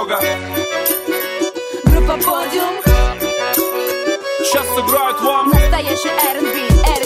много. Группа Подиум. Сейчас сыграют вам настоящий R&B.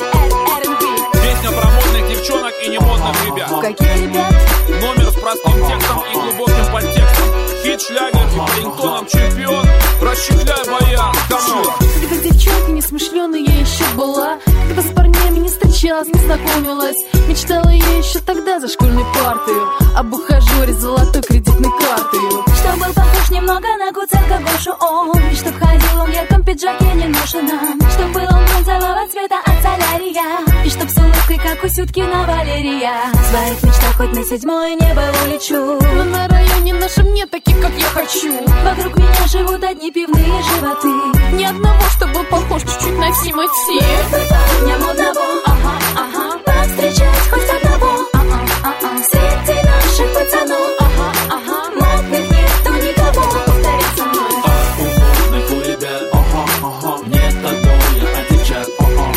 Песня про модных девчонок и немодных ребят. Каких ребят? Номер с простым текстом и глубоким подтекстом. Хит, шлягер и по рингтонам чемпион. Расщепляй баян, кому? Когда девчонка несмышленая я еще была, когда с парнями не встречалась, не знакомилась, мечтала я еще тогда за школьной партой об ухажере с золотой кредитной картой. Чтоб был похож немного на Куценко Гошу он, и чтоб ходил он в ярком пиджаке неношенном, чтоб был он бронзового цвета от солярия, и чтоб с улыбкой, как у Сюткина Валерия. В своих мечтах хоть на 7-е небо улечу, но на районе нашем нет таких, как я хочу. Вокруг меня живут одни пивные животы, ни одного, что был похож чуть-чуть на Тимати. Нет бы парня модного, повстречать хоть одного, среди наших пацанов, модных нету никого. Повтори со мной. У модных у ребят нет отбоя от девчат.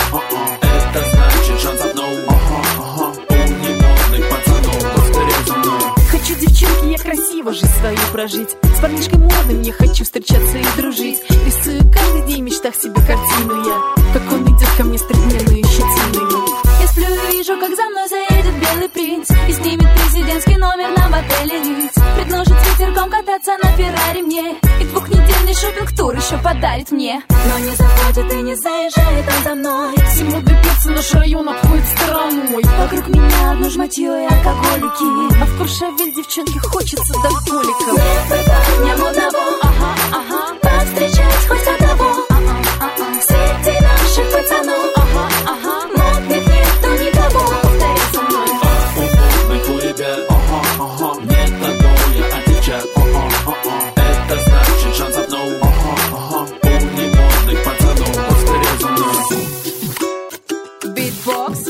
Это значит шансов no. У немодных пацанов. Повтори за мной. Хочу, девчонки, я красиво жизнь свою прожить. С парнишкой модным я хочу встречаться и дружить. Рисую каждый день в мечтах себе картину я, как он идет ко мне с трехдневной щетиной. Я сплю и вижу, как за мной заедет белый принц и снимет президентский номер нам в отеле Ritz. Предложит с ветерком кататься на Феррари мне, и двухнедельный шопинг-тур еще подарит мне. Но не заходит и не заезжает он за мной. Все модные перцы наш район обходит стороной. Вокруг меня одно жматье и алкоголики, а в Куршавель девчонке хочется до коликов. Нет бы парня модного, повстречать хоть одного, среди наших пацанов, модных нету никого. Повтори со мной. У модных у ребят нет отбоя от девчат. Это значит шансов no. У немодных пацанов. Повтори за мной. Битбокс,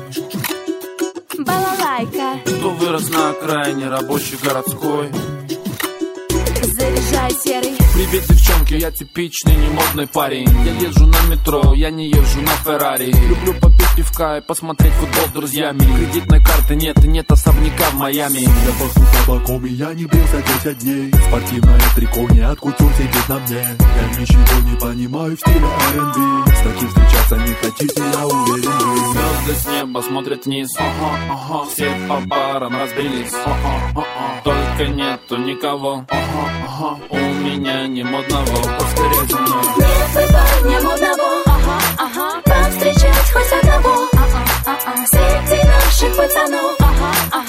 Балалайка. Кто вырос на окраине рабочей городской? Заряжай серый. Привет, девчонки, я типичный немодный парень. Я езжу на метро, я не езжу на Феррари. Люблю попить пивка и посмотреть футбол с друзьями. Кредитной карты нет и нет особняка в Майами. Я пахну табаком и я не брился 10 дней. Спортивное трико не от кутюр сидит на мне. Я ничего не понимаю в стиле R&B. С таким встречаться не хотите, я уверен вы. Звезды с неба смотрят вниз. Все по парам разбились. Только нету никого. У меня не модного. Повторяй за мной. Нет бы парня модного, повстречать хоть одного, среди наших пацанов,